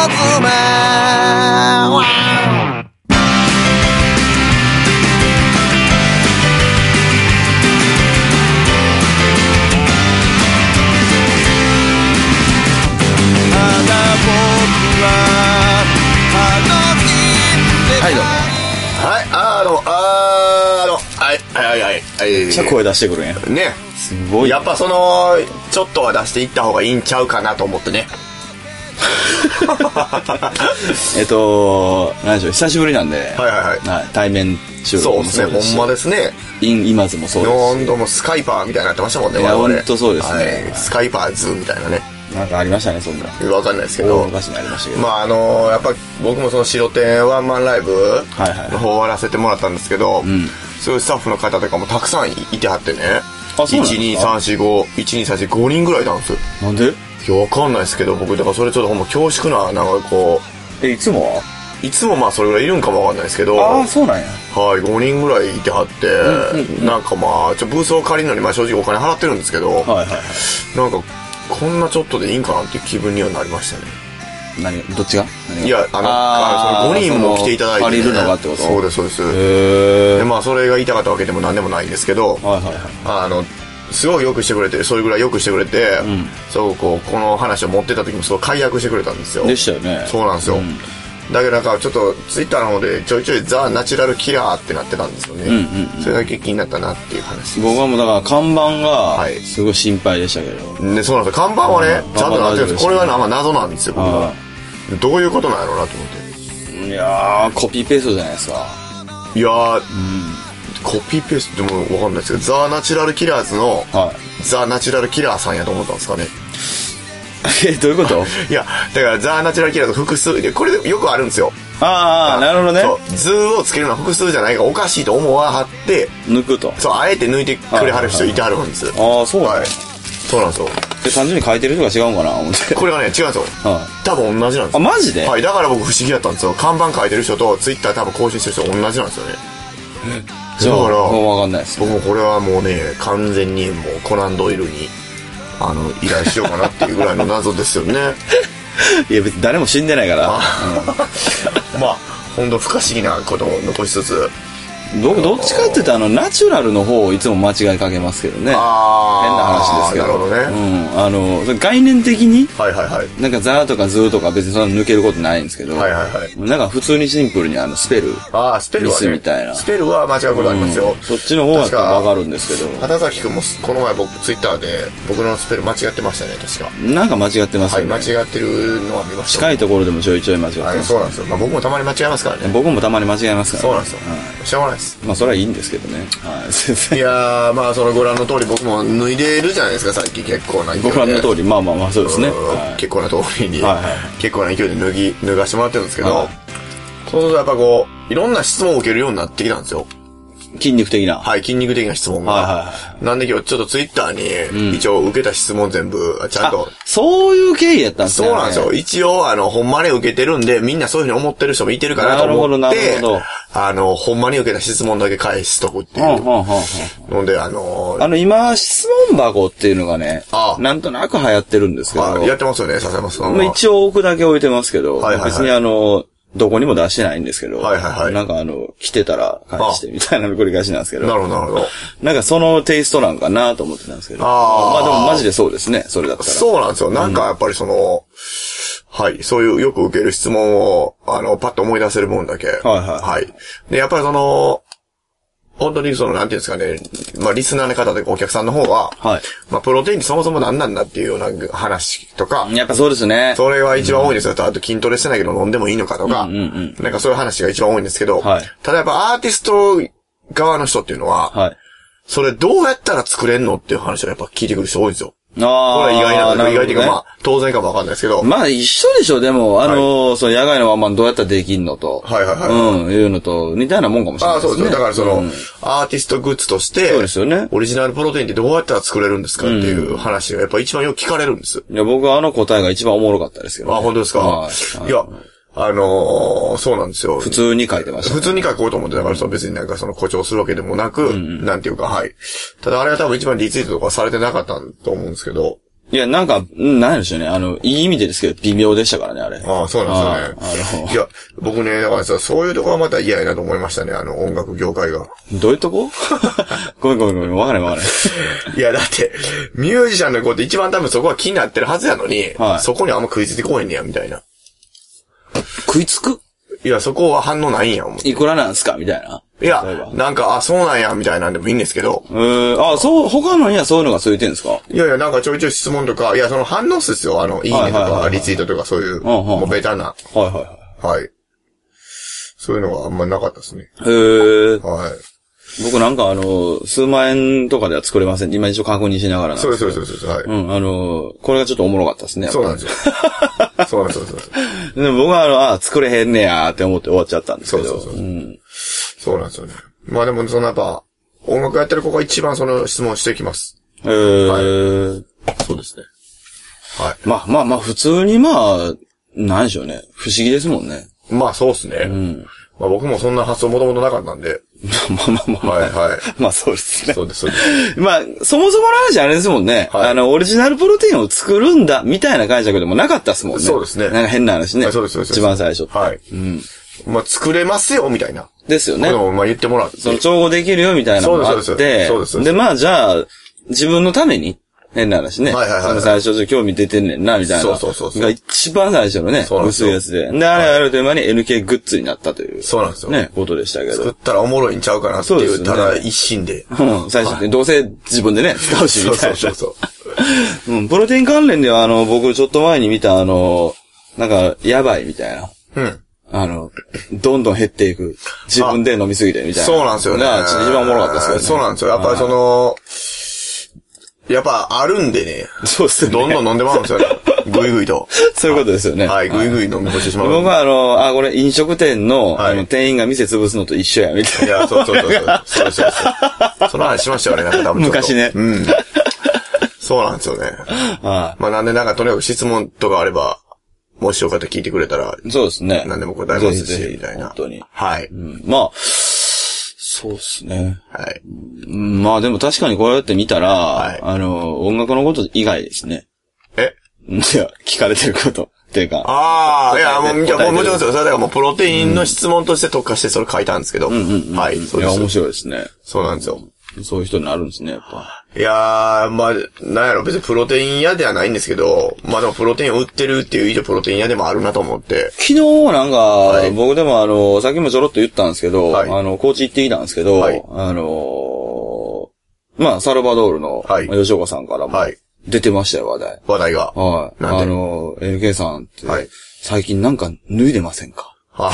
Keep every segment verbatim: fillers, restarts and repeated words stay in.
はいどうも。はいあのあのはいはいはいはい。めっちゃ声出してくるんやね。すごい。やっぱそのちょっとは出していった方がいいんちゃうかなと思ってね。えっと何でしょう、久しぶりなんで、はいはいはい、はい、対面収録もそうですし、そうですね、ほんまですね。今津もそうですし、ほんともうスカイパーみたいになってましたもんね。いやほんとそうですね、はい、スカイパーズみたいなね。なんかありましたね、そんな。わかんないですけど。昔にありましたけど。まああのー、やっぱ僕もその白天ワンマンライブの方をやらせてもらったんですけど、はいはいはい、そういうスタッフの方とかもたくさんいてはってね。あ、そうなんですか？いち、に、さん、よん、ご、いち、に、さん、よん、ごにんぐらいいたんですよ。なんで？いや、わかんないですけど、僕、だからそれちょっとほんま恐縮な、なんかこう。え、いつもはいつもまあそれぐらいいるんかもわかんないですけど。ああ、そうなんや。はい、ごにんぐらいいてはって、うんうんうん、なんかまあ、ちょブースを借りるのにまあ正直お金払ってるんですけど、はいはいはい、なんか、こんなちょっとでいいんかなっていう気分にはなりましたね。何どっちが？いや、あの、あのごにんも来ていただいて、ね、借りるのがってこと？そうですそうです。へー。でまあそれが言いたかったわけでも何でもないんですけど、はいはいはい、あのすごいよくしてくれて、それぐらいよくしてくれて、うん、そうこうこの話を持ってた時もすごい解約してくれたんですよ。でしたよね。そうなんですよ。うん、だけどなんかちょっとツイッターの方でちょいちょいザ・ナチュラルキラーってなってたんですよね。うんうんうん、それだけ気になったなっていう話です。僕はもうだから看板がすごい心配でしたけど。ね、そうなんですよ。看板はね、ちゃんとなってるんです。これはなんか謎なんですよ。僕はどういうことなんやろうなと思って。いやーコピーペーストじゃないですか。いやー、うん、コピーペーストでも分かんないですけど、ザ・ナチュラルキラーズの、はい、ザ・ナチュラルキラーさんやと思ったんですかね。え、どういうこと？いや、だからザ・ナチュラルキラーズ複数で、これよくあるんですよ。ああ、なるほどね。そう、図をつけるのは複数じゃないがおかしいと思わはって抜くと。そう、あえて抜いてくれはる人いてはるんです。ああ、そうなん、はい、そうなんですよ。で、単純に書いてる人が違うんかな思って。これはね、違うんですよ。はい、多分同じなんですよ。あ、マジで？はい、だから僕不思議だったんですよ。看板書いてる人とツイッター多分更新してる人同じなんですよね。じゃあ、だからもう分かんないです、ね。僕もこれはもうね、完全にもうコナンドイルにあの依頼しようかなっていうぐらいの謎ですよね。いや別に誰も死んでないから。あ、うん、まあ本当不可思議なことを残しつつ、僕どっちかっていうとあのナチュラルの方をいつも間違いかけますけどね。あ、変な話ですけど。なるほどね。うん、あの概念的に、はいはいはい、なんかザーとかズーとか別にそんな抜けることないんですけど、はいはいはい、なんか普通にシンプルにあのスペル、あスペルは、ね、ミスみたいな。スペルは間違うことありますよ。うん、そっちの方がわかるんですけど。畑崎くんもこの前僕ツイッターで僕のスペル間違ってましたね確か。なんか間違ってますよね。はい、間違ってるのは見ました。近いところでもちょいちょい間違ってます。そうなんですよ。まあ僕もたまに間違えますからね。僕もたまに間違えますからね。そうなんですよ。はい、しょうがないです。まあそれはいいんですけどね。はい。いやーまあそのご覧の通り僕も脱いでるじゃないですか最近結構な勢いで。ご覧の通りまあまあまあそうですね。はい、結構な通りに、はいはい、結構な勢いで脱ぎ脱がしてもらってるんですけど、はい、そうするとやっぱこういろんな質問を受けるようになってきたんですよ。筋肉的な。はい、筋肉的な質問が。はいはい、なんで今日ちょっとツイッターに一応受けた質問全部ちゃんと。うん、そういう経緯やったんですね。そうなんですよ。一応あのほんまに受けてるんでみんなそういうふうに思ってる人もいてるかなと思って。なるほどなるほど。あのほんまに受けた質問だけ返しとくっていう。うんうんうんうん、のであのー、あの今質問箱っていうのがね、ああなんとなく流行ってるんですけど。はい、やってますよね、笹山さんは。一応置くだけ置いてますけど、はいはいはい、別にあの。どこにも出してないんですけど、はいはいはい、なんかあの、来てたら返してみたいなの繰り返しなんですけど、なるほどなるほど。なんかそのテイストなんかなと思ってたんですけど、あまあでもマジでそうですね、それだったら。そうなんですよ。なんかやっぱりその、うん、はい、そういうよく受ける質問を、あの、パッと思い出せるもんだけ。はいはい。はい。で、やっぱりその、本当にその、なんていうんですかね、まあ、リスナーの方とかお客さんの方は、はい。まあ、プロテインってそもそも何なんだっていうような話とか。やっぱそうですね。それは一番多いんですよ。うん、あと筋トレしてないけど飲んでもいいのかとか。うんうんうん。なんかそういう話が一番多いんですけど。はい。ただやっぱアーティスト側の人っていうのは、はい。それどうやったら作れんのっていう話をやっぱ聞いてくる人多いんですよ。ああ。これは意外な、意外というかまあ、当然かもわかんないですけど。まあ一緒でしょ、でも、あのー、はい、その野外のままどうやったらできんのと。はいはいはい。うん、いうのと、似たようなもんかもしれないですね。ああ、そうですよ。だからその、うん、アーティストグッズとして、そうですよね。オリジナルプロテインってどうやったら作れるんですかっていう話がやっぱ一番よく聞かれるんです。いや、僕はあの答えが一番おもろかったですけど、ね。あ、本当ですか。はい。いや、あのー、そうなんですよ。普通に書いてました、ね。普通に書こうと思ってたから、別になんかその誇張するわけでもなく、うんうん、なんていうか、はい。ただあれは多分一番リツイートとかされてなかったと思うんですけど、 いや、なんか、なんでしょうね。あの、いい意味でですけど、微妙でしたからね、あれ。 ああ、そうなんですよね。あの、いや、僕ね、だからさ、そういうとこはまた嫌やなと思いましたね、あの、音楽業界が。 どういうとこごめんごめんごめん、わからないわからない。 いや、だって、ミュージシャンの子って一番多分そこは気になってるはずやのに、はい、そこにあんま食いついてこへんねや、みたいな。 食いつくいや、そこは反応ないんや、思って。 いくらなんすかみたいな。 いや、なんか、あ、そうなんや、みたいなんでもいいんですけど。 えー、あ、そう、他のにはそういうのがついてるんですか？ いやいや、なんかちょいちょい質問とか、いや、その反応数ですよ。あの、いいねとか、リツイートとかそういう、もうベタな。 はいはいはい。 はい。そういうのがあんまなかったですね。 へー。 はい。 僕なんかあの、数万円とかでは作れません。今一応確認しながらなんですけど。 そうですそうですそうです。 はい。うん、あの、これがちょっとおもろかったですね。 そうなんですよ。そうなんですよ。そうですでも僕はあの、あ、作れへんねやーって思って終わっちゃったんですけど。 そうそうそう。うん。そうなんですよね。まあでも、そのやっぱ、音楽やってる子が一番その質問してきます。 へー。 はい。そうですね。はい。 まあまあまあ、普通にまあ、なんでしょうね。不思議ですもんね。 まあそうですね。うん。まあ僕もそんな発想もともとなかったんで。 まあまあまあまあ。 はいはい。 まあそうですね。 そうですそうです。 まあ、そもそもの話あれですもんね。はい、あの、オリジナルプロテインを作るんだ、みたいな解釈でもなかったですもんね。 そうですね。 なんか変な話ね。 はい、そうですそうです。 一番最初って。 はい。うん。まあ作れますよ、みたいな。 ですよね。 でもまあ言ってもらって。 その調合できるよ、みたいなのがあって。そうですそうです。で、まあじゃあ、自分のために、変な話ね。 はいはいはい。 その最初興味出てんねんな、みたいな。 そうそうそうそう。 が一番最初のね、薄いやつで。で、あれあるという間に エヌケー グッズになったという。 そうなんですよ。 ね、ことでしたけど。 作ったらおもろいんちゃうかなっていう、ただ一心で。 うん、最初で、どうせ自分でね、使うし、みたいな。 そうそうそう。 うん、プロテイン関連では、あの、僕ちょっと前に見た、あの、なんか、やばいみたいな。 うん。 あの、どんどん減っていく。自分で飲みすぎてみたいな。 そうなんですよね。 一番おもろかったですよね。 そうなんですよ。やっぱりその、やっぱあるんでね。 そうですね。 どんどん飲んでまうんですよね。ぐいぐいと。 そういうことですよね。 はい、ぐいぐい飲み干してしまう。 僕はあの、あ、これ飲食店の、あの、店員が店潰すのと一緒や、みたいな。 いや、そうそうそうそう。そうですそうです。その話しましたよね、なんか多分。 昔ね。 うん。そうなんですよね。まあなんでなんかとにかく質問とかあれば、もしよかったら聞いてくれたら。 そうですね。 何でも答えますし、みたいな。 本当に。 はい。 まあ、そうですね。 はい。 まあでも確かにこうやって見たら、はい、あの、音楽のこと以外ですね。 えいや、聞かれてることっていうか。 ああ、いや、もう、いや、もうもちろんですよ。それだからもうプロテインの質問として特化してそれ書いたんですけど。 うんうんうん、はい、そうです。いや、面白いですね。 そうなんですよ。 そういう人になるんですね、やっぱ。 いやー、まあ、なんやろ、別にプロテイン屋ではないんですけど、まあでもプロテインを売ってるっていう以上プロテイン屋でもあるなと思って。 昨日なんか、はい、僕でもあの、さっきもちょろっと言ったんですけど、はい、あの、高知行ってきたんですけど、はい、あのー、まあ、サルバドールの、吉岡さんからも、出てましたよ、話題。 話題が。 はい。なんであの、エヌケー さんって、はい、最近なんか脱いでませんか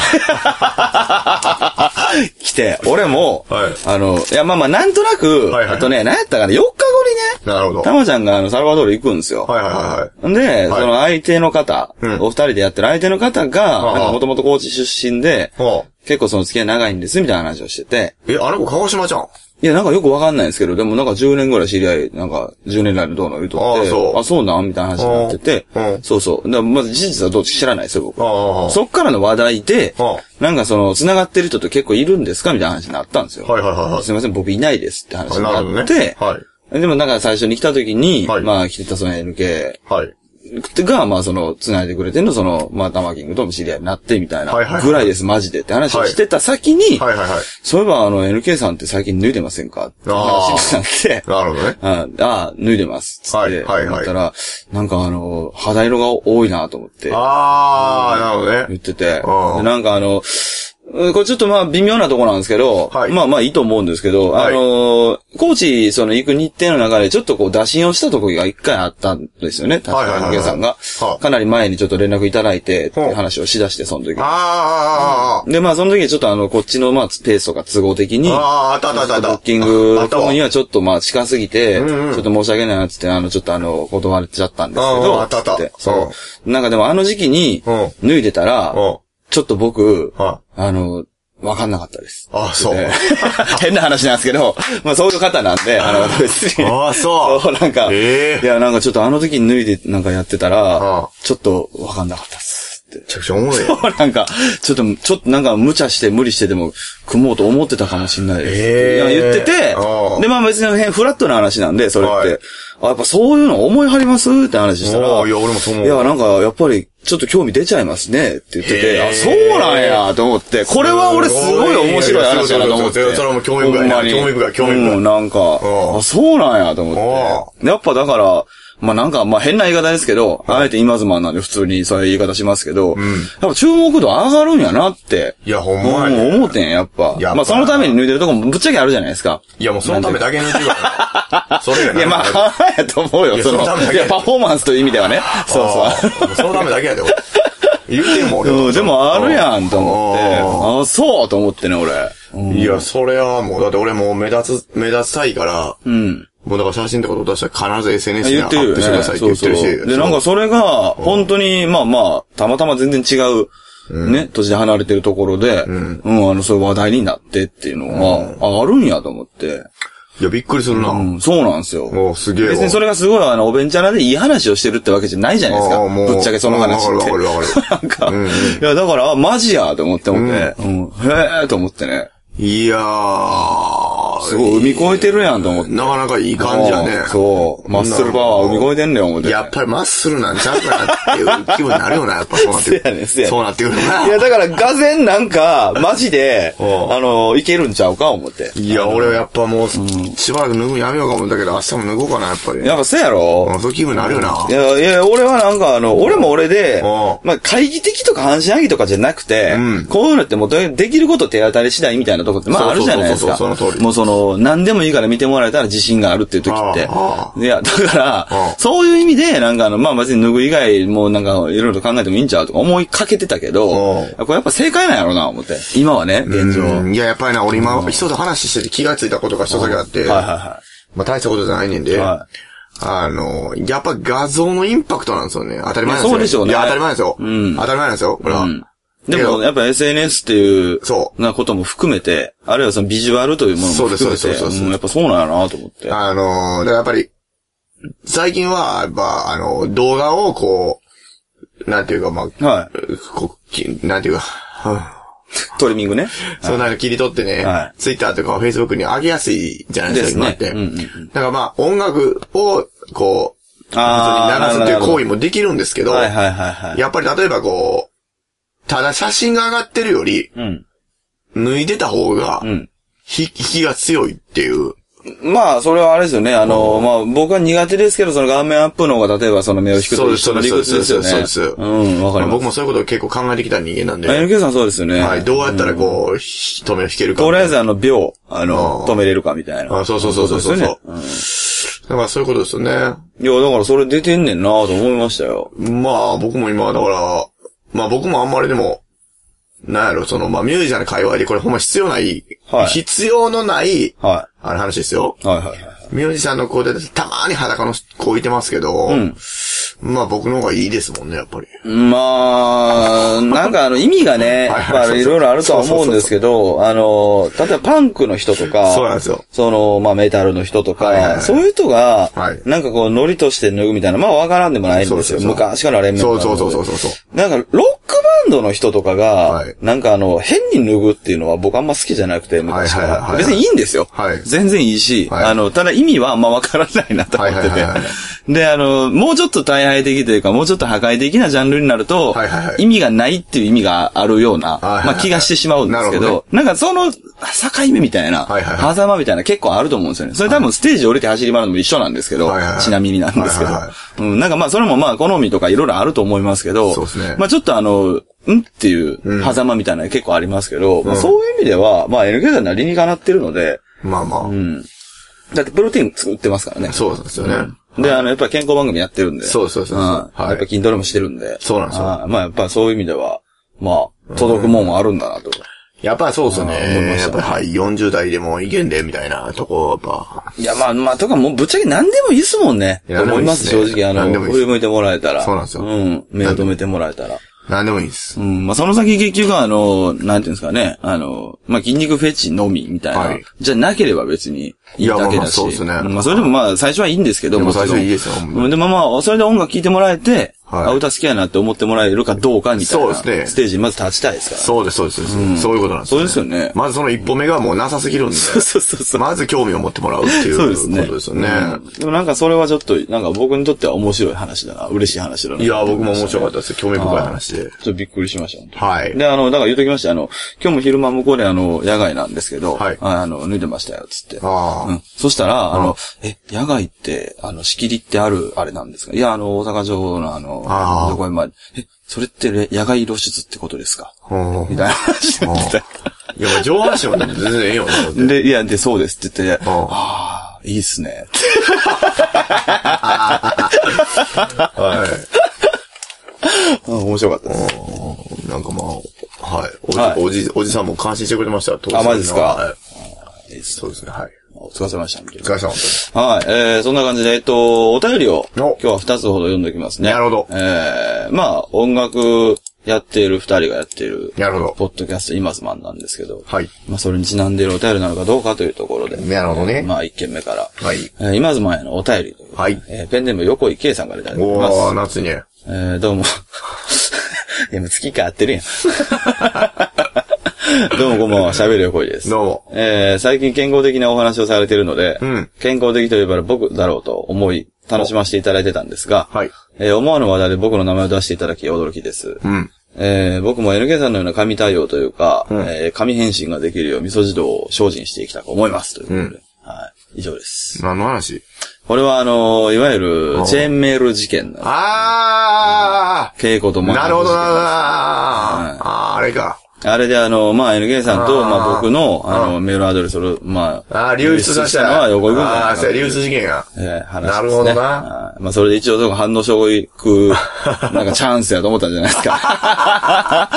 来て、俺も、はい、あの、いや、まあまあ、なんとなく、はいはい、あとね、何やったかな、よっかごにね、なるほど。 たまちゃんがあの、サルバドール行くんですよ。 はいはいはい。 で、はい、その相手の方、うん、お二人でやってる相手の方が、なんかもともと高知出身で、はあ、結構その付き合い長いんです、みたいな話をしてて。 え、あの子鹿児島じゃん。 いや、なんかよくわかんないんですけど、でもなんかじゅうねんぐらい知り合い、なんかじゅうねん来のどうの言うとって、あ、そう、あ、そうなんみたいな話になってて、うん、そうそう。でまず事実はどう知らないですよ、僕。ああそっからの話題で、ああなんかその、繋がってる人と結構いるんですかみたいな話になったんですよ。 はいはいはい、はい。 すいません、僕いないですって話になって、ね、はい。でもなんか最初に来た時に、はい、まあ来てたその エヌケー。はい。が、まあその、繋いでくれてんの、その、まあタマキングとも知り合いになってみたいな、ぐらいです、マジでって話をしてた先に、はいはいはい。そういえばあの、エヌケー さんって最近脱いでませんかって話になって、 なるほどね。 ああ、脱いでます。つって、はいはいはい。言ったら、なんかあの、肌色が多いなと思って。 ああ、なるほどね。 言ってて、でなんかあの、これちょっとまあ微妙なところなんですけど、はい、まあまあいいと思うんですけど、はい、あのー、高知その行く日程の中でちょっとこう打診をしたところが一回あったんですよね。確かに、エヌケーさんが、はい。かなり前にちょっと連絡いただいて、って話をしだして、その時。ああ。で、まあその時ちょっとあの、こっちのまあペースとか都合的に、ああ、あったあったあった。ブッキングともにはちょっとまあ近すぎて、うんうん、ちょっと申し訳ないなってって、あの、ちょっとあの、断れちゃったんですけど、 あったあった。 そう。なんかでもあの時期に、脱いでたら、ちょっと僕、あの、わかんなかったです。 ああ、そう。 変な話なんですけど、まあそういう方なんで、あの、別に。 ああ、そう。 そう、なんか、えー、いや、なんかちょっとあの時に脱いでなんかやってたら、ああちょっとわかんなかったです。 って。 めちゃくちゃおもろい。 そう、なんか、ちょっと、ちょっとなんか無茶して無理してでも組もうと思ってたかもしれないです。えー、言ってて、で、まあ別にフラットな話なんで、それって。はい、あ、やっぱそういうの思いはりますって話したら、 いや、俺もそう思う。 いや、なんか、やっぱり、ちょっと興味出ちゃいますねって言ってて、あ、そうなんやと思って、これは俺すごい面白い話だなと思って。 それも興味深いな。興味深い、興味深い。 うん、なんか、あ、そうなんやと思って。やっぱだから、まあなんか、まあ変な言い方ですけど、あえて今妻なんで普通にそういう言い方しますけど、うん、やっぱ注目度上がるんやなって。 いや、ほんまに、 ね。思うてん、やっぱ。やっぱまあそのために抜いてるとこもぶっちゃけあるじゃないですか。 いや、もうそのためだけ抜いてるからね。それがいや、まあ、半々やと思うよ、その。いや、パフォーマンスという意味ではね。そうそう。 そのためだけやで、俺。言うてんもん、俺。 うん、でもあるやんと思って。ああ、そうと思ってね、俺。 いや、それはもう、だって俺もう目立つ、目立ちたいから、うん。もうだから写真とか撮ったら必ず エスエヌエス にアップしてくださいって言ってるし。 そうそう。で、なんかそれが、本当に、まあまあ、たまたま全然違う、ね、土地で離れてるところで、うん、あの、そういう話題になってっていうのが、あるんやと思って。 いや、びっくりするな。 うん、そうなんですよ。 おすげえ。 別にそれがすごい、あの、おべんちゃらでいい話をしてるってわけじゃないじゃないですか。ぶっちゃけその話って。 わかるわかるわかる。 なんか、うんうん、いや、だから、マジやと思って思って、うん、うん、へーと思ってね。 いやー。 すごい、海越えてるやんと思って。 なかなかいい感じやね。 そう。マッスルパワー海越えてんねん、思って。 やっぱりマッスルなんちゃうかなっていう気分になるよな、やっぱそうなってくる。 せやねん、せやねん。 そうなってくるな。 いや、だから、がぜんなんか、マジで、あの、いけるんちゃうか、思って。 いや、俺はやっぱもう、しばらく脱ぐのやめようか思うんだけど、明日も脱ごうかな、やっぱり。 やっぱせやろ。 そういう気分になるよな。 いや、いや、俺はなんか、あの、俺も俺で、まあ、会議的とか半身上げとかじゃなくて、こういうのってもう、できること手当たり次第みたいなとこって、まあ、あるじゃないですか。 その通り。 もうその、何でもいいから見てもらえたら自信があるっていう時って。いや、だから、そういう意味で、なんかあの、まあ別に脱ぐ以外もなんかいろいろと考えてもいいんちゃうとか思いかけてたけど、これやっぱ正解なんやろうな、思って。今はね、現状。 いや、やっぱりな、俺今、人と話してて気がついたことが一つだけあって、はいはいはい。まあ大したことじゃないねんで、はい、あの、やっぱ画像のインパクトなんですよね。当たり前なんですよ。 そうでしょうね。 いや、当たり前ですよ。うん。当たり前なんですよ、これは。うんでも、やっぱ エスエヌエス っていう、そう。なことも含めて、あるいはそのビジュアルというものも含めて、そうです、そうです、そうです。うん、やっぱそうなんやなと思って。 あのー、だからやっぱり、最近は、やっぱ、あの、動画をこう、なんていうか、まあ、はい。こう、なんていうか、 トリミングね。 そうなの切り取ってね、はい、ツイッターとかフェイスブックに上げやすいじゃないですか、今って。うんうんうん、だからまあ、音楽を、こう、ああ、流すっていう行為もできるんですけど、はいはいはいはい。やっぱり例えばこう、ただ写真が上がってるより、うん、脱いでた方が、うん、引きが強いっていう。 まあ、それはあれですよね。あの、まあ、僕は苦手ですけど、その顔面アップの方が、例えばその目を引くと一緒の理屈ですよね。そうです、そうです。うん、わかります。 僕もそういうことを結構考えてきた人間なんで。 エヌケー さんそうですよね。 はい。どうやったらこう、人目を引けるか。 とりあえずあの、秒、あの、止めれるかみたいな。 あ、そうそうそうそうそう。だからそういうことですよね。いや、だからそれ出てんねんなと思いましたよ。 まあ、僕も今、だから、まあ僕もあんまりでも、なんやろ、その、まあミュージシャンの界隈でこれほんま必要ない、はい、必要のない、はい、あの話ですよ。はいはいはい。ミュージシャンの子でたまーに裸の子いてますけど、うん、まあ僕の方がいいですもんね、やっぱり。 まあ、なんかあの意味がね、まあいろいろあるとは思うんですけど、あの、例えばパンクの人とか、 そうなんですよ。 その、まあメタルの人とか、はいはいはい、そういう人が、はい、なんかこうノリとして脱ぐみたいな、まあわからんでもないんですよ。そうそうそう昔から連盟そうそうそうそうそう。 なんかロックバンドの人とかが、はい、なんかあの、変に脱ぐっていうのは僕あんま好きじゃなくて、昔から。はいはいはいはい、別にいいんですよ。はい、全然いいし、はい、あの、ただ意味はあんまわからないなと思ってて。はいはいはいはい、で、あの、もうちょっと大敗的というか、もうちょっと破壊的なジャンルになると、はいはいはい、意味がないっていう意味があるような、はいはいはい、まあ気がしてしまうんですけど、どね、なんかその境目みたいな、はいはいはい、狭間みたいな結構あると思うんですよね。それ多分ステージ降りて走り回るのも一緒なんですけど、はいはいはい、ちなみになんですけど、はいはいはい、うん、なんかまあそれもまあ好みとかいろいろあると思いますけど、そうですね、まあちょっとあの、んっていう狭間みたいなの結構ありますけど、うんまあ、そういう意味では、まあ エヌケー さんなりにかなってるので、 まあまあ。うん。 だってプロテイン作ってますからね。 そうですよね。 うん、で、あの、やっぱり健康番組やってるんで。 そうそうそう。うん。 はい。やっぱ筋トレもしてるんで。 そうなんですよ。 まあやっぱそういう意味では、まあ、届くもんもあるんだなと。 やっぱりそうですよね。思いました。やっぱりはい、よんじゅう代でもいけんで、みたいなとこ、やっぱ。 いや、まあまあ、とかもうぶっちゃけ何でもいいっすもんね。と思います、正直。あの、振り向いてもらえたら。 そうなんですよ。 うん。目を止めてもらえたら。 何でもいいです。 うん。まあ、その先結局あの、なんていうんですかね。あの、まあ、筋肉フェチのみみたいな。はい、じゃなければ別にいいだけだし。いや、まあまあそうですね。まあ、それでもまあ、最初はいいんですけど。 でも最初いいですよ。 でもまあ、それで音楽聴いてもらえて、 はい、歌好きやなって思ってもらえるかどうかみたいな。そうですね。ステージにまず立ちたいですから、ね。 そうです、そうです、うん。そういうことなんですよ、ね。 そうですよね。 まずその一歩目がもうなさすぎるんで。そうそうそうそう。まず興味を持ってもらうっていうことですね。そうですね。うん、 でもなんかそれはちょっと、なんか僕にとっては面白い話だな。嬉しい話だな。 いや、僕も面白かったです。興味深い話で。ちょっとびっくりしました。 はい。 で、あの、だから言うときました。あの、今日も昼間向こうであの、野外なんですけど、はい。あの、脱いでましたよ、つって。ああ。うん。そしたら、あの、え、野外って、あの、仕切りってある、あれなんですか？いや、あの、大阪城のあの、どこへまで、え、それって野外露出ってことですか？みたいな話になってた。 いや、まあ上半身は全然ええよね。で、いや、で、そうですって言って、ああ、いいっすね。はい。面白かったです。 なんかまあ、はい。おじ、はい、おじ、おじさんも感心してくれました。 あ、マジですか？ はい。いいそうですね、はい。 お疲れ様でした。お疲れ様です。 はい。えー、そんな感じで、えっと、お便りを、今日は二つほど読んでおきますね。 なるほど。 えー、まあ、音楽やっている二人がやっている、 なるほど。 ポッドキャスト、イマズマンなんですけど、 はい。 まあ、それにちなんでいるお便りなのかどうかというところで、 なるほどね。 まあ、一件目から、 はい。 えー、イマズマンへのお便りという、 はい。 えー、ペンネーム横井圭さんからいただいてます。 おー、夏に。えー、どうも。いや、もう月変わってるやん。どうもこんばんは、喋る横井です。 どうも。 えー、最近健康的なお話をされているので、うん、健康的といえば僕だろうと思い、楽しませていただいてたんですが、はい。えー、思わぬ話題で僕の名前を出していただき驚きです。うん。えー、僕も エヌケー さんのような神対応というか、うん、えー、神返信ができるよう味噌汁を精進していきたく思います。ということで、うん、はい。以上です。 何の話？ これはあのー、いわゆる、チェーンメール事件なんです。 あー稽古とマなるほどな、はい、あー、あれか。 あれであの、まあ、エヌケー さんと、まあ、僕の、あの、メールアドレスを、まあ、ああ、流出させたのは横井君だ。 ああ、そう、流出事件や。 ええ、話ですね。 なるほどな。 まあ、それで一応、反応証拠、なんかチャンスやと思ったんじゃないですか。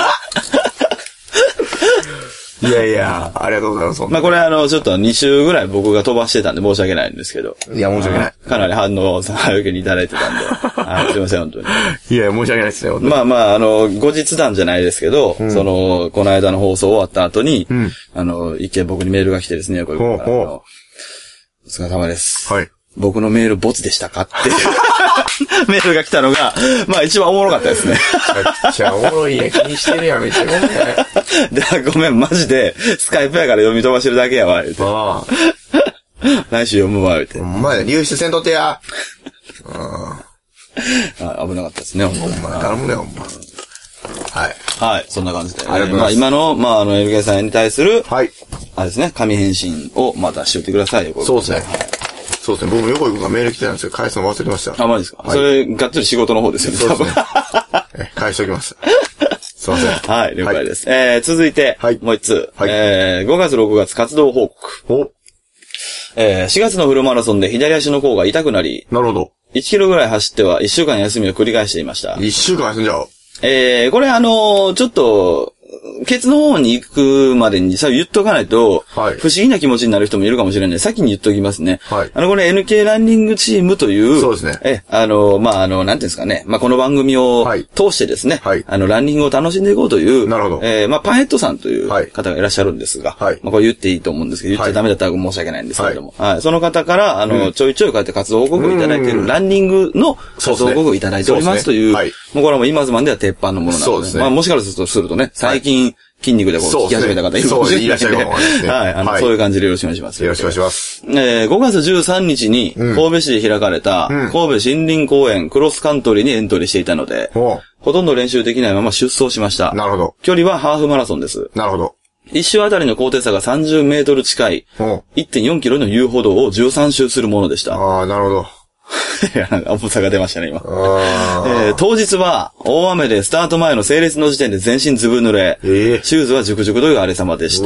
いやいや、ありがとうございます。 まあこれあの、ちょっとに週ぐらい僕が飛ばしてたんで申し訳ないんですけど。 いや、申し訳ない。 かなり反応を早受けにいただいてたんで。はい、すいません、本当に。 いや、申し訳ないですね、 まあまあ、あの、後日談じゃないですけど、うん、その、この間の放送終わった後に、うん、あの、一見僕にメールが来てですね、これから。お疲れ様です。はい。僕のメールボツでしたかってメールが来たのが、まあ一番おもろかったですね。 めっちゃおもろいや、気にしてるやん、めっちゃごめん。 で、ごめん、マジで、スカイプやから読み飛ばしてるだけやわ、言うて。ああ。来週読むわ、言うて。 お前、流出せんとってや。 ああ、危なかったですね、ほんま。頼むね、ほんま。はい。 はい、そんな感じで。ありがとうございます。まあ今の、まああの、エルケー さんに対する、はい。あれですね、紙返信をまたしといてくださいよ、 そうですね。はい。そうですね。僕も横井くんがメール来てたんですけど、返すの忘れました。 あ、マジですか、はい、それ、がっつり仕事の方ですよね。 そうですね。え、返しておきます。すいません。 はい、了解です。はい、えー、続いて、はい、もう一つ。はい、えー、ごがつろくがつ活動報告。おえー、しがつのフルマラソンで左足の甲が痛くなり。 なるほど。 いちキロぐらい走ってはいっしゅうかん休みを繰り返していました。 いっしゅうかん休んじゃう。 えー、これあのー、ちょっと、ケツの方に行くまでにさ、言っとかないと、はい、不思議な気持ちになる人もいるかもしれない。先に言っときますね。はい、あの、これ エヌケー ランニングチームという、 そうですね。 え、あの、まあ、あの、なんていうんですかね。まあ、この番組を通してですね、はい、あの、ランニングを楽しんでいこうという、 なるほど。 えー、まあ、パンヘッドさんという方がいらっしゃるんですが、はい、まあ、これ言っていいと思うんですけど、言っちゃダメだったら申し訳ないんですけれども、はい、はい、その方から、あの、うん、ちょいちょいこうやって活動報告をいただいている、ランニングの活動報告をいただいておりますという、はい、もうこれはもう今ズマンでは鉄板のものなので、そうですね。まあ、もしかするとね、最近、はい筋肉でこう聞き始めた方いるかもしれないので。そうですね。はい。あの、そういう感じでよろしくお願いします。 よろしくお願いします。 えー、ごがつじゅうさんにちに、神戸市で開かれた、神戸森林公園クロスカントリーにエントリーしていたので、ほとんど練習できないまま出走しました。 なるほど。 距離はハーフマラソンです。 なるほど。 一周あたりの高低差がさんじゅうメートル近い、いってんよんキロの遊歩道をじゅうさん周するものでした。 ああ、なるほど。 いや、なんか重さが出ましたね、今。えー、当日は、大雨でスタート前の整列の時点で全身ずぶ濡れ、えー、シューズはジュクジュクという荒れ様でした。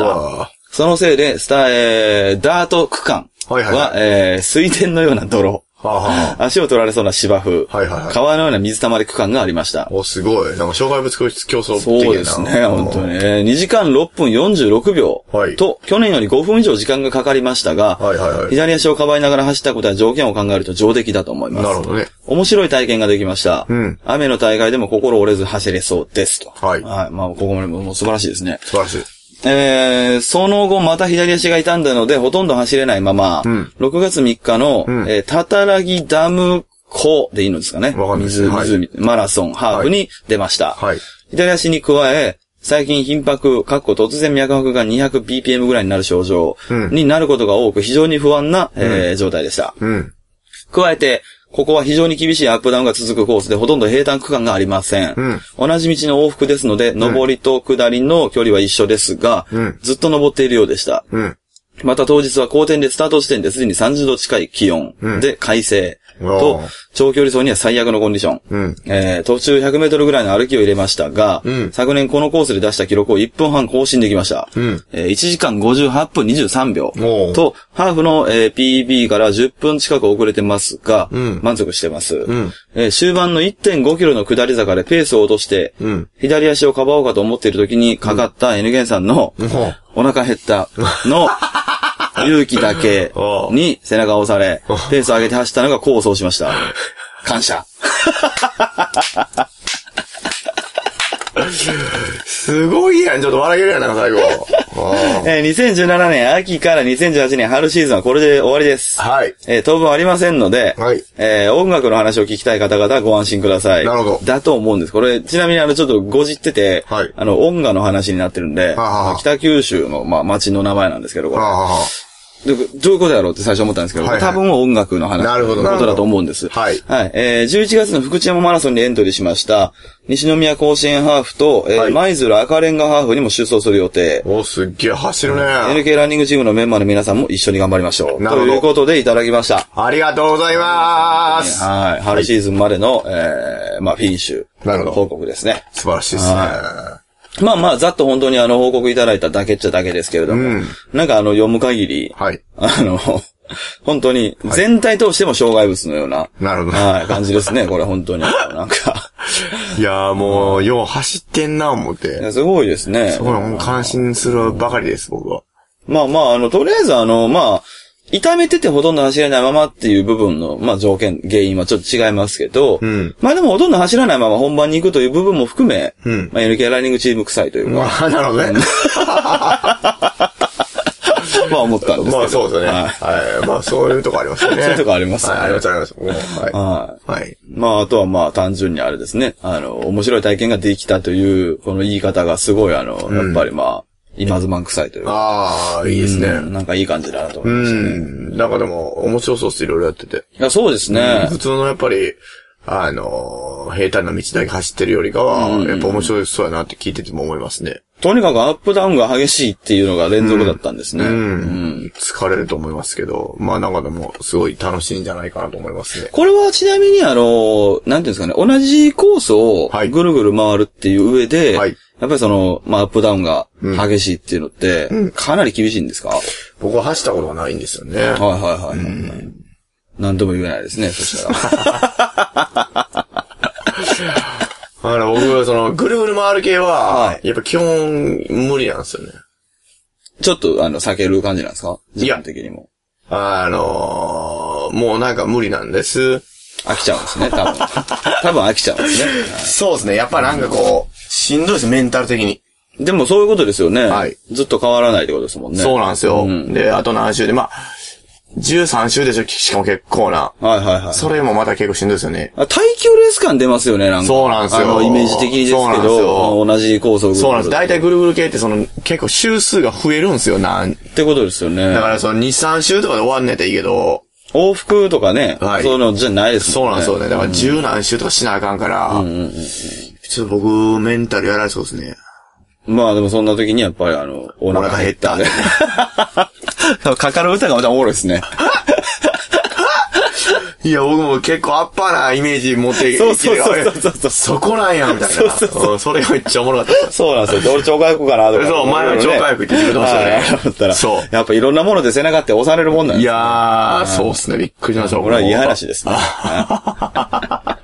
そのせいで、スター、えー、ダート区間は、はいはいはい、えー、水田のような泥。はあはあ、足を取られそうな芝生、はいはいはい、川のような水たまり区間がありました。 お、すごい。なんか障害物競争的な。 そうですね、本当に、えー。にじかんろっぷんよんじゅうろくびょう、はい、と、去年よりごふん以上時間がかかりましたが、はいはいはい、左足をかばいながら走ったことは条件を考えると上出来だと思います。 なるほどね。 面白い体験ができました。うん、雨の大会でも心折れず走れそうですと。はい。はい。まあ、ここまでも素晴らしいですね。 素晴らしい。 えー、その後また左足が痛んだのでほとんど走れないまま、うん、ろくがつみっかの、うん、えー、たたらぎダム湖でいいのですかね。 わかんないです。 湖、湖、マラソン、ハーフに出ました。 はい。 左足に加え、最近頻迫、かっこ突然脈拍が にひゃくビーピーエム ぐらいになる症状になることが多く非常に不安な、うんえー、状態でした。 うん。 加えて、ここは非常に厳しいアップダウンが続くコースでほとんど平坦区間がありません。 うん、 同じ道の往復ですので、上りと下りの距離は一緒ですが、 うん、 ずっと登っているようでした。 うん、 また当日は高点でスタート地点ですでにさんじゅうど近い気温で快晴。と、長距離走には最悪のコンディション。 うん、 えー、途中ひゃくメートルぐらいの歩きを入れましたが、 うん、 昨年このコースで出した記録をいっぷんはん更新できました。 うんえー、いちじかんごじゅうはっぷんにじゅうさんびょうと、ハーフの、えー、ピービー からじゅっぷん近く遅れてますが、 うん、 満足してます、 うんえー。終盤の いってんごキロの下り坂でペースを落として、 うん、 左足をかばおうかと思っている時にかかった N ゲンさんの、 うん、 お腹減ったの、勇気だけに背中を押され、ペースを上げて走ったのが功を奏しました。感謝。 すごいやん。ちょっと笑けるやん、なんか最後。 えー、にせんじゅうななねん秋からにせんじゅうはちねん春シーズンはこれで終わりです。 はい。 えー、当分ありませんので、 はい。 えー、音楽の話を聞きたい方々はご安心ください。 なるほど。 だと思うんです。これ、ちなみにあの、ちょっとごじってて、 はい。 あの、音楽の話になってるんで、 はあはあ、 北九州の、まあ、町の名前なんですけど、これ。 はあはあどういうことやろうって最初思ったんですけど、はいはい、多分音楽の話のことだと思うんです。 はい。 はい。えー、じゅういちがつの福知山マラソンにエントリーしました。西宮甲子園ハーフと、えー、舞、はい、鶴赤レンガハーフにも出走する予定。 お、すっげえ走るね。 エヌケー ランニングチームのメンバーの皆さんも一緒に頑張りましょう。なるほど。ということでいただきました。 ありがとうございます。 はい。春シーズンまでの、えー、まあ、フィニッシュ。なるほど。報告ですね。 素晴らしいですね。 まあまあ、ざっと本当にあの、報告いただいただけっちゃだけですけれども、うん、なんかあの、読む限り、 はい。 あの、本当に、全体通しても障害物のような、はい、 なるほど。 はい、感じですね、これ本当に。なんか。 いやーもう、よう走ってんな、思って。 いや、すごいですね。 すごい、もう感心するばかりです、僕は。 まあまあ、あの、とりあえずあの、まあ、痛めててほとんど走れないままっていう部分の、まあ条件、原因はちょっと違いますけど、 うん、 まあでもほとんど走らないまま本番に行くという部分も含め、 うん、 まあ エヌケー ランニングチーム臭いというか。 まあ、なるほどね。 まあ思ったんですけど。 まあそうですね。はい。はい、まあそういうとこありますね。 そういうとこありますね。 はい、ありますあります。はい。 はい。 はい。 まああとはまあ単純にあれですね。あの、面白い体験ができたという、この言い方がすごいあの、やっぱりまあ、今ズマン臭いというか。 ああ、いいですね、うん。 なんかいい感じだなと思いましたね。うん。 なんかでも、面白そうっす、いろいろやってて。 いや、そうですね。 うん、普通のやっぱり、あの、平坦な道だけ走ってるよりかは、うん、やっぱ面白そうやなって聞いてても思いますね。 とにかくアップダウンが激しいっていうのが連続だったんですね。 うん。うんうん、疲れると思いますけど、まあなんかでも、すごい楽しいんじゃないかなと思いますね。 これはちなみにあの、なんていうんですかね、同じコースをぐるぐる回るっていう上で、はい。やっぱりその、まあ、アップダウンが激しいっていうのって、うん、かなり厳しいんですか？ 僕は走ったことがないんですよね。 はいはいはい、うん。なんとも言えないですね、そしたら。 あの、僕はその、ぐるぐる回る系は、はい、やっぱ基本無理なんですよね。 ちょっと、あの、避ける感じなんですか？時間的にも。 あのー、もうなんか無理なんです。 飽きちゃうんですね、多分。多分飽きちゃうんですね。 そうですね、やっぱなんかこう、しんどいです、メンタル的に。 でもそういうことですよね。 はい。 ずっと変わらないってことですもんね。 そうなんですよ。うん、で、あと何週で、まあ、じゅうさん週でしょ、しかも結構な。 はいはいはい。 それもまた結構しんどいですよね。 耐久レース感出ますよね、なんか。 そうなんですよ。 あの、イメージ的にですけど、同じコースをぐるぐる。 そうなんです。大体ぐるぐる系ってその、結構週数が増えるんですよ、なん。 ってことですよね。 だからそのに、さん週とかで終わんねえといいけど、 往復とかね、はい。そういうのじゃないですもんね。そうなんですよね。だから十何週とかしなあかんから、うんうんうんうん、ちょっと僕、メンタルやられそうですね。 まあでもそんな時にやっぱりあの、お腹減った。かかる歌がまたおもろいですね。 いや、僕も結構アッパーなイメージ持ってきて、 そうそうそうそうそう。 そこなんや、みたいな。そうそうそう。それがめっちゃおもろかった。 そうなんですよ。俺超回復かなとか。 そう、前は超回復って言ってくれてましたね。 だったら。そう。やっぱいろんなもので背中って押されるもんなんですいやー、そうっすね。びっくりしました。 これはいい話ですね。 はい。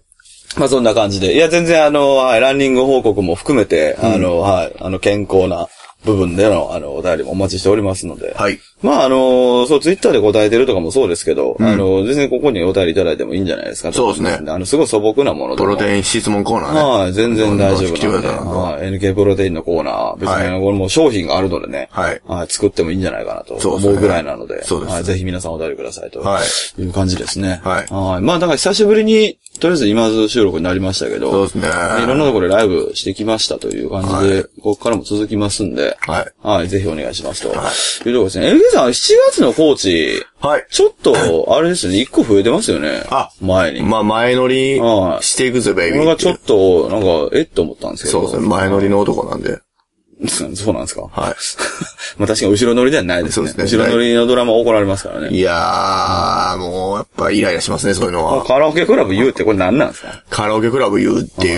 まあそんな感じで。いや、全然あの、はい、ランニング報告も含めて、あの、はい、あの、健康な、 部分での、あの、お便りもお待ちしておりますので。 はい。 まあ、あの、そう、ツイッターで答えてるとかもそうですけど、うん、あの、全然ここにお便りいただいてもいいんじゃないですか。 そうですね。 あの、すごい素朴なもので。 プロテイン質問コーナーね。 はい、全然大丈夫なんで。はい、エヌケー プロテインのコーナー。別に、はい、これも商品があるのでね。はい。はい、作ってもいいんじゃないかなと思うぐらいなので。そうですね。はい、ぜひ皆さんお便りくださいと。はい。いう感じですね。はい。はい。まあ、だから久しぶりに、とりあえず今津収録になりましたけど。そうですね。いろんなところでライブしてきましたという感じで、はい、ここからも続きますんで。はい。はい、ぜひお願いしますと。はい。いうところですね。エルケー さん、しちがつのコーチ。はい。ちょっと、あれですね、いっこ増えてますよね。あ。前に。 まあ、前乗りしていくぜ、ベイビー。 これがちょっと、なんか、えっと思ったんですけど。 そうですね、前乗りの男なんで。 そうなんですか。はい。 まあ確かに後ろ乗りではないですね。そうですね。後ろ乗りのドラマ怒られますからね。 いやー、もう、やっぱイライラしますね、そういうのは。 カラオケクラブ言うってこれ何なんですか？ カラオケクラブ言うっていう、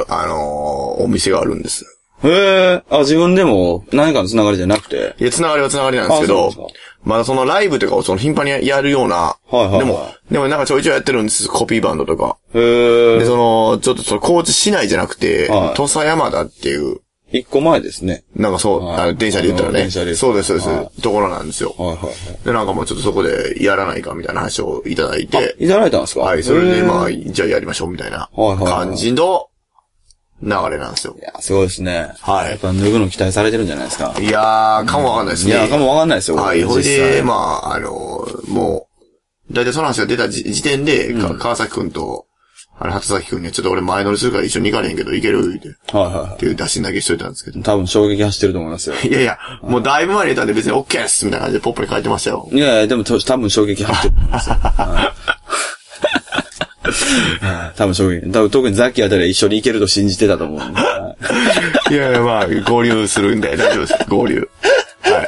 あのー、お店があるんです。 へえ、あ、自分でも何かのつながりじゃなくて。 いや、つながりはつながりなんですけど、まだそのライブとかをその頻繁にやるような、はいはいはい、でも、でもなんかちょいちょいやってるんです、コピーバンドとか。へえ。で、その、ちょっとその高知市内じゃなくて、はい、土佐山田っていう、 一個前ですね。 なんかそう、はい、あの電車で言ったらね。電車で。そうです、そうです、はい。ところなんですよ。はいはいはい。で、なんかもうちょっとそこでやらないかみたいな話をいただいて。 いただいたんですか？ はい、それでまあ、じゃあやりましょうみたいな感じの流れなんですよ。 いや、すごいですね。はい。やっぱ脱ぐの期待されてるんじゃないですか。 いやー、かもわかんないですね。 いや、かもわかんないですよ。 はい、ほいで、まあ、あの、もう、だいたいその話が出た時点で、うん、川崎くんと、あれ、初崎くんにはちょっと俺前乗りするから一緒に行かれへんけど、行けるって。はいはいはい。っていう打診だけしといたんですけど。 多分衝撃走ってると思いますよ。 いやいや、もうだいぶ前にいたんで別に OK ですみたいな感じでポップに書いてましたよ。 いやいや、でも多分衝撃走ってると思いますよ。多分衝撃。多分特にザッキーあたりは一緒に行けると信じてたと思うんで。 いやいや、まあ、合流するんで大丈夫です。合流。はい。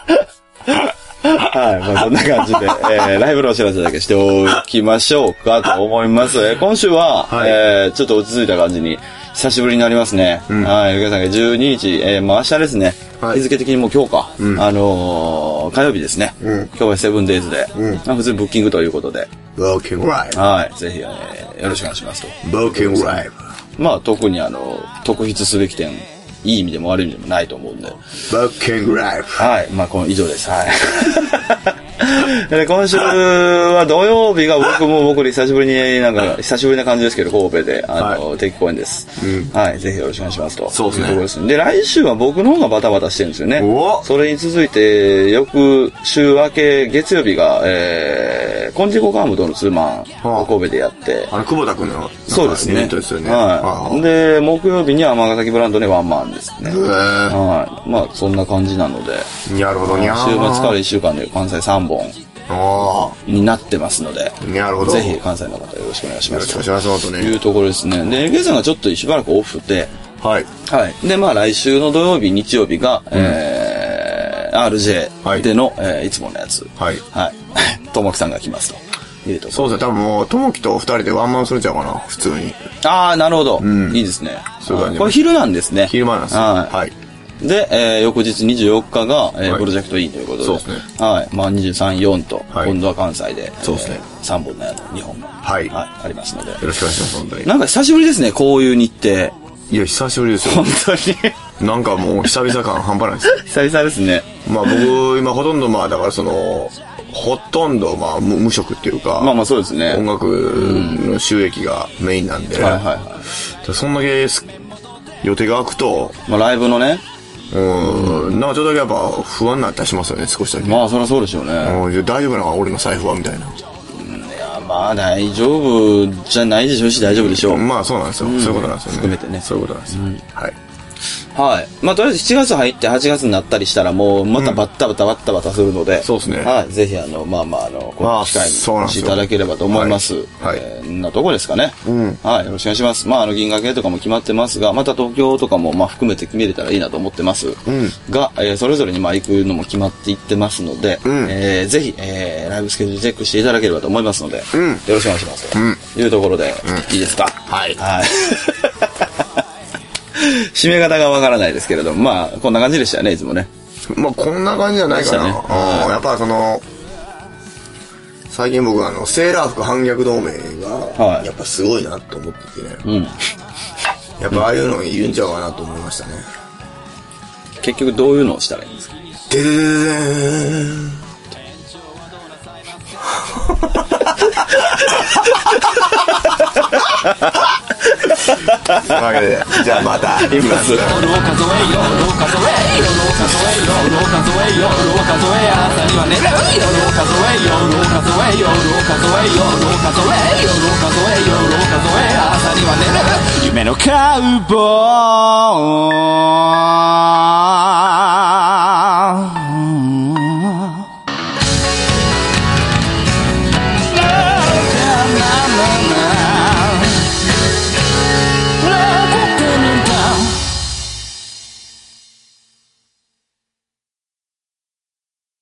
はい。まあ、そんな感じで、えー、ライブのお知らせだけしておきましょうかと思います。えー、今週は、はい、えー、ちょっと落ち着いた感じに、久しぶりになりますね。うん、はい。ゆかさんがじゅうににち、えー、まあ明日ですね。はい、日付的にもう今日か。うん、あのー、火曜日ですね。うん、今日はセブンデイズで、うん、まあ、普通にブッキングということで。 ブッキングライブ。 はい。ぜひ、えー、よろしくお願いしますと。 ブッキングライブ。 まあ、特にあの、特筆すべき点、いい意味でも悪い意味でもないと思うんで。 ブッキングライブ。 はい。まあ、この以上です。はい。で今週は土曜日が僕も僕で久しぶりになんか久しぶりな感じですけど神戸であの、はい、定期公演です、うん、はいぜひよろしくお願いしますとそうですねですで来週は僕の方がバタバタしてるんですよねそれに続いて翌週明け月曜日がえー、コンジコカームとのツーマンを神戸でやってあの久保田君のそうですねイベントですよねはいで木曜日には尼崎ブランドでワンマンですねはいまあそんな感じなのでなるほどにゃ週末からいっしゅうかんで関西さんぼんになってますので、 なるほど。 ぜひ関西の方よろしくお願いします。 よろしくお願いしますとね。いうところですね。で、エルケーさんがちょっとしばらくオフで、 はい。 はい。で、まあ来週の土曜日、日曜日が、うん、えー、アールジェー での、はいえー、いつものやつ。はい。はい。ともきさんが来ますと。 そうですね。多分もう、ともきと二人でワンマンするんちゃうかな、普通に。 ああ、なるほど。うん、いいですね。そういう感じ。これ昼なんですね。 昼間なんです。はい。はいで、えー、翌日にじゅうよっかが、えーはい、プロジェクト E ということで。 そうですね。 はい。まあ、にじゅうさん、よんと、はい、今度は関西で、 そうですね。 えー、さんぼんのやつ、にほんの。 はい。 はい。ありますので。よろしくお願いします、本当に。 なんか久しぶりですね、こういう日程。 いや、久しぶりですよ。 本当に。 なんかもう、久々感半端ないですよ。 久々ですね。 まあ、僕、今ほとんどまあ、だからその、ほとんどまあ、無, 無職っていうか。 まあまあそうですね。 音楽の収益がメインなんで。うん、はいはいはい。そんだけ予定が空くと。 まあライブのね。 うん、なんかちょっとだけやっぱ不安になったりしますよね、少しだけ。 まあ、そりゃそうでしょうね。 うん、大丈夫なのか、俺の財布は、みたいな。 うん、いや、まあ、大丈夫じゃないでしょうし、大丈夫でしょう。 まあ、そうなんですよ、うん。そういうことなんですよね。 含めてね。 そういうことなんですよ。うん、はい。 はい。まあ、とりあえずしちがつ入ってはちがつになったりしたら、もう、またバッタバタバッタバタするので。うん、 そうですね。 はい。ぜひ、あの、まあまあ、あの、この機会にお越しいただければと思います。はい。はい、えー、なとこですかね。うん。はい。よろしくお願いします。まあ、あの、銀河系とかも決まってますが、また東京とかも、まあ、含めて決めれたらいいなと思ってます。うん。が、えー、それぞれに、まあ、行くのも決まっていってますので、うん。えー、ぜひ、えー、ライブスケジュールチェックしていただければと思いますので、うん。よろしくお願いします。うん。というところで、うん、いいですか？ はい。 はい。締め方がわからないですけれども、まあ、こんな感じでしたよね、いつもね。 まあ、こんな感じじゃないかな。ね、うん、やっぱその、最近僕はあの、セーラー服反逆同盟が、やっぱすごいなと思っててね。うん。やっぱああいうのいるんちゃうかなと思いましたね。 結局どういうのをしたらいいんですか？ ででででーん。というわけで、じゃあまた。います。 夢のカウボーイ